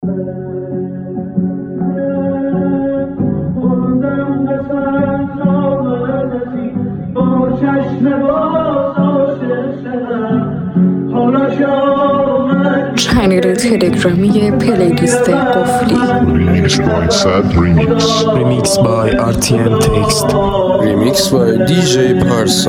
چنل تلگرامی پلیلیست قفلی. Remix by RTM Text. Remix by DJ Parsa.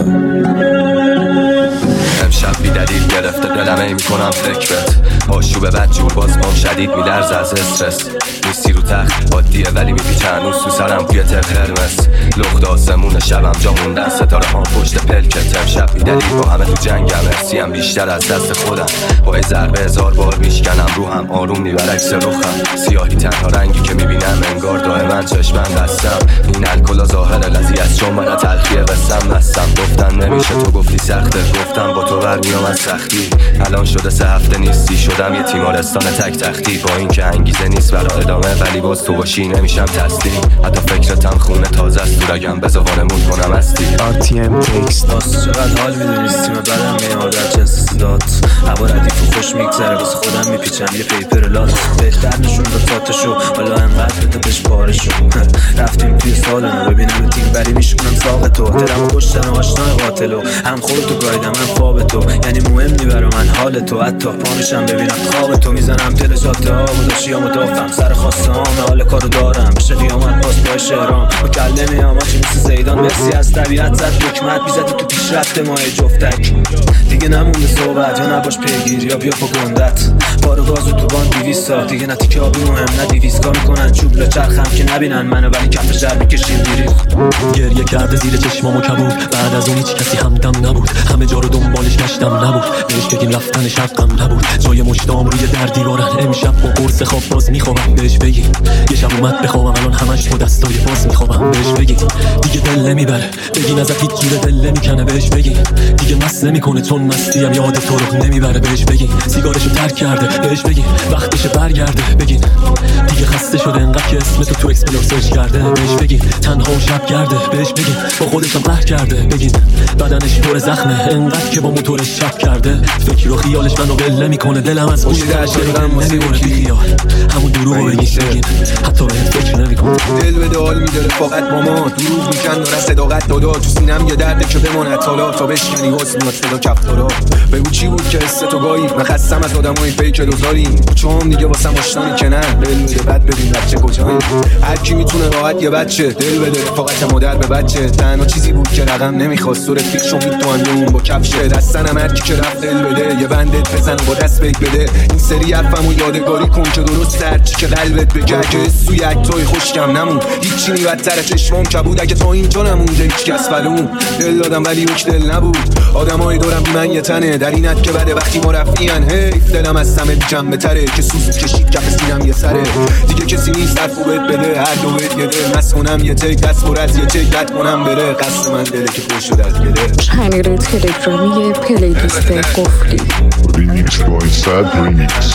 امشب بی دلیل گرفته دلم ای میکنم فکرت آشوب بد جور باز پام شدید میلرزه از استرس نیستی رو تخت عادیه ولی میپیچه هنوز تو سرم بوی تر قرمز لخت آسمون شبم جا موندن ستاره ها پشت پلکت امشب بی دلیل با همه تو جنگم ارسیم بیشتر از دست خودم با ضربه 1000 بار میشکنم روحم آروم نی برعکس روخم سیاهی تنها رنگی که میبینم انگار دائما چشمم بستم این الکل ظاهر لذی از چون من تلخیه بسم نستم گفتن نمیشه تو گفتی سخته گفتم با تو برمیام از سختی الان شده 3 هفته نیستی شدم یه تیمارستان تک تختی با این که انگیزه نیست برای ادامه ولی باز تو باشی نمیشم تسلیم حتی فکرتم خونه تازه است تو رگم بذار وانمون کنم استی RTM Text. باز چقدر حال میدونیستی من بدم میاد در جنس صدات هوا ردیف و خوش میگذره واسه خودم میپیچم یه پیپر لات بهتر نشون داد تاتشو حالا انقدر بده بهش بارشو رفتیم توی سالنو ببینم تیم بری میشونم ساق تو دلم کشتن و آشنای قاتلو هم خودتو گایدم من خواب تو یعنی مهم نی برا من حال تو حتی پامشم ببینم خواب تو میزنم تل جاده ها و داشیامو دافم سر خواسته هام حال کارو دارم بشه قیامت باز با شهرام مکلمی هم آچی مثل زیدان مرسی از طبیعت زد دکمت بیزد تو پیشرفت ماه جفتک دیگه نمونده صحبت یا نباش پیگیر یا بیا پا گندت بارو گازو تو بان 200 سال دیگه نه تیکه آبی مهم نه 200 کار میکنن چوب لچرخم که نبینن منو ولی کف شهر میکشیم بیری گریه کرده زیر چشمامو کبود بعد از اون هیچ کسی همدم نبود همه جا رو دنبالش گشتم نبود بهش بگیم رفتنش حقم نبود جای مشتام روی در دیوارن امشب با قرص خواب باز میخوابم بهش بگیم یه شب اومد بخوابم الان همش با دستای باز میخوابم بهش بگیم دیگه دل نمیبره بگین ازت هیچ جوره دل نمیکنه بهش بگین دیگه مست نمیکنه چون مستیم یاد تو رو نمیبره بهش بگین سیگارشو ترک کرده بهش بگین وقتش برگرده بگین دیگه خسته شده انقدر که اسم تو اکسپلور سرچ کرده بهش بگین تنها و شب کرده بهش بگین با خودشم قهر کرده بگین بدنش پر زخمه انقدر که با موتورش شب کرده فکر و خیالش منو ول نمیکنه دلم از اون داشتم نمیبره بی خیال همون دروغو بگین حتی به فکر نمیکنه دل به دال میداره فقط ماما دروغ میکن داره صداقت دادا تو سینم یه درده که بمونه تا بشکنی واسه میاد صدا کفتارا بگو چی بود که حس تو گایی من خستم از آدمای فیک دوزاری چون دیگه واسم آشنایی که نه دل بده بعد ببین بچه کجایی هر کی میتونه راحت یه بچه دل بده فقط مادر به بچه تنها چیزی بود که رقم نمیخواست سر فیک شو میتونم اون با کفشه دستنم هر کی که رفت دل بده یه بندت بزن با دست بک بده این سری حرفمو یادگاری کن که درست هرچی که قلبت بگه که سوی اکتای خوشکم نمون هیچی نی بدتر چشمام کبود اگه تا اینجا نمونده هیچ کس فلون دل دادم ولی یک دل نبود آدمای دورم بی من یه تنه در اینت که بده وقتی ما رفتین حیف دلم از سمت جنبه تره که سوز کشید کف سینم یه سره دیگه کسی نیست حرفو بهت بده هر دو بهت یه دل مست کنم یه تک دست برد یه چک رد کنم بره قصد من دله که خوش شد از گله چنل تلگرامی پلیلیست قفلی. Remix by Sad Remix.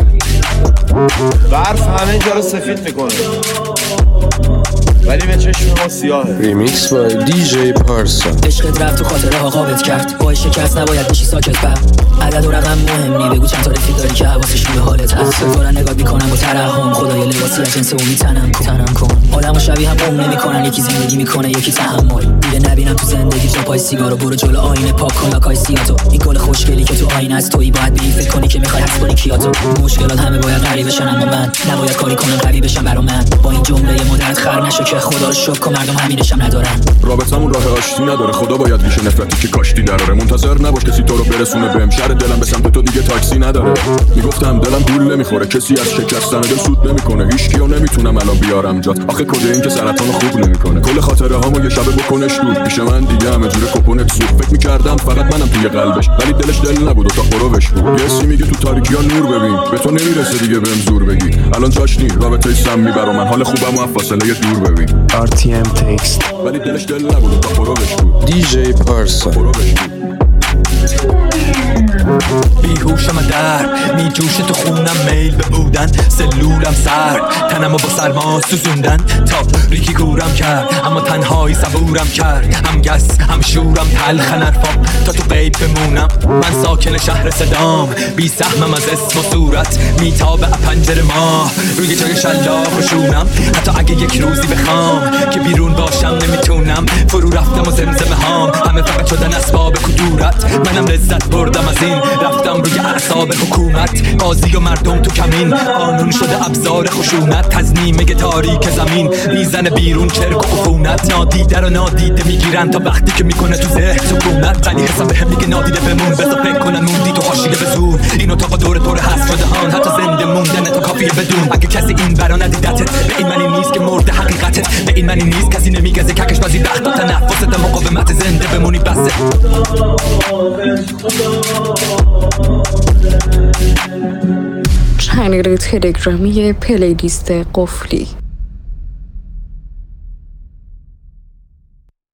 برف همه جا رو سفید میکنه ولی به چشم ما سیاهه. Remix by DJ Parsa. عشقت رفت تو خاطره ها خوابت کرد با شکست نباید بشی ساکت بر عدد و رقم مهم نی بگو چند تا رفیق داری که حواسشون به حالت هست دارن نگاه میکنن با ترحم خدای لباسی از جنس اون تنم کن آدمو شبیه هم قوم نمیکنن یکی زندگی میکنه یکی تحمل دیگه نبینم تو زندگی تو پای سیگارو برو جلو آینه پاک کن لاکای سیاتو این گل خوشگلی که تو آینه است تویی باید بری فکر کنی که میخوای حس کنی کیاتو مشکلات همه باید غریب بشن اما من نباید کاری کنم قوی بشم برا من با این جمله مادرت خر نشو که خدا رو شکر مردم همینشم ندارن رابطمون راه آشتی نداره خدا باید ریشه نفرتی که کاشتی دراره منتظر نباش کسی تو رو برسونه بهم شهر دلم به سمت تو دیگه تاکسی نداره میگفتم دلم گول نمیخوره کسی از شکستن دل سود نمیکنه هیچکیو نمیتونم الان بیارم جات آخه کده این که سرطان خوب نمیکنه کل خاطره هامو یه شب بکنش دور پیش من دیگه همه جوره کپونت سوخت فکر میکردم فقط منم توی قلبش ولی دلش دل نبود و تا قروبش بود یه سی میگه تو تاریکی‌ها نور ببین به تو نمیرسه دیگه بهم زور بگی الان جاش نی رابطه سمی برا من حال خوبم و فاصله دور ببین RTM Text. ولی دلش دل نبود و تا قروبش بود DJ Parsa. قروبش بود بیهوشم در میجوشه تو خونم، میل به بودن سلولم سرد، تنمو با سرما سوزوندن تا ریکی گورم کرد، اما تنهایی صبورم کرد، هم گس هم شورم تلخ نرفام تا تو غیب بمونم. من ساکن شهر صدام، بی سهمم از اسم و صورت، میتابه پنجره ماه روی جای شلاق و شونم. حتی اگه یک روزی بخوام که بیرون باشم نمیتونم، فرو رفتم و زمزمه هام همه فقط شدن اسباب کدورت. منم لذت بردم از این، رفتم روی اعصاب حکومت، قاضی و مردم تو کمین، قانون شده ابزار خشونت. تزنیمه تاریک زمین میزنه بیرون چرک و عفونت، نادیده رو نادیده میگیرن تا وقتی که میکنه تو ذهن سکونت. ولی حساب بهم میگه نادیده بمون، بذار فکر کنن موندی تو حاشیه به زور. این اتاق دور طور هست شده هان، حتی زنده موندن تو کافیه بدون. اگه کسی این برا ندیدتت، به این معنی نیست که مرده حقیقتت، به این معنی نیست کسی نمیگزه ککش بازی وقت تا تنفست مقاومت زنده بمونی بسه. چنل تلگرامی پلیلیست قفلی.